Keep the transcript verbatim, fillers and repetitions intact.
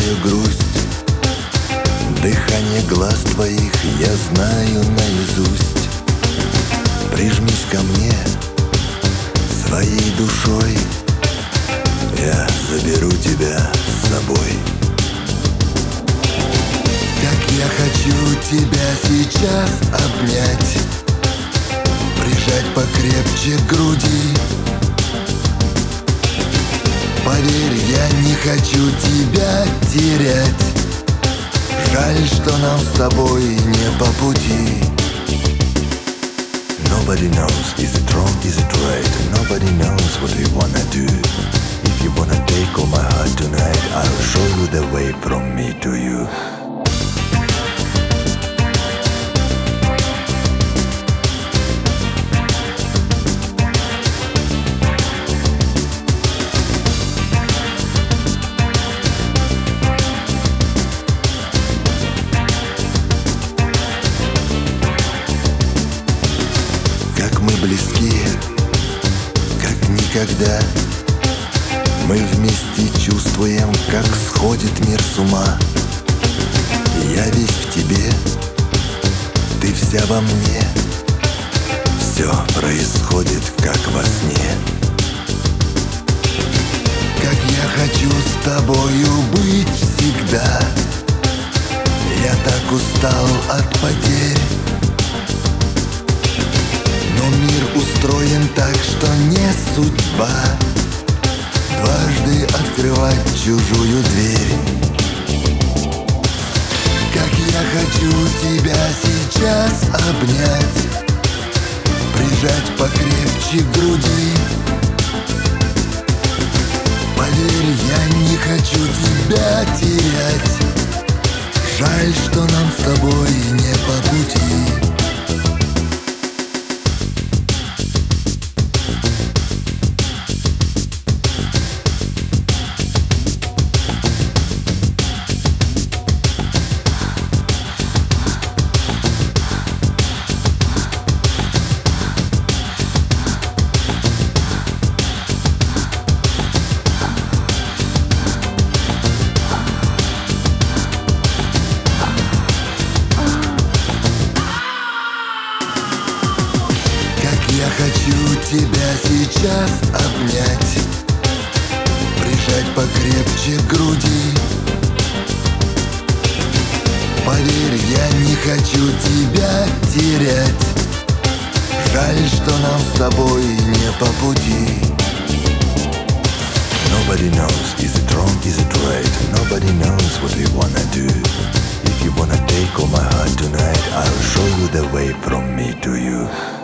чувствую грусть. Дыхание глаз твоих я знаю наизусть. Прижмись ко мне своей душой, я заберу тебя с собой. Как я хочу тебя сейчас обнять, прижать покрепче к груди. Поверь, я не хочу тебя терять. Жаль, что нам с тобой не по пути. Nobody knows, is it wrong, is it right? Nobody knows what we wanna do. If you wanna take all my heart tonight, I'll show you the way from me to you. Как мы близки, как никогда. Мы вместе чувствуем, как сходит мир с ума. Я весь в тебе, ты вся во мне. Все происходит, как во сне. Как я хочу с тобою быть всегда. Я так устал от потерь. Но мир устроен так, что не судьба дважды открывать чужую дверь. Как я хочу тебя сейчас обнять, прижать покрепче к груди. Поверь, я не хочу тебя терять. Жаль, что нам с тобой не по пути. Я хочу тебя сейчас обнять, прижать покрепче к груди. Поверь, я не хочу тебя терять. Жаль, что нам с тобой не по пути. Nobody knows, is it wrong, is it right? Nobody knows what we wanna do. If you wanna take all my heart tonight, I'll show you the way from me to you.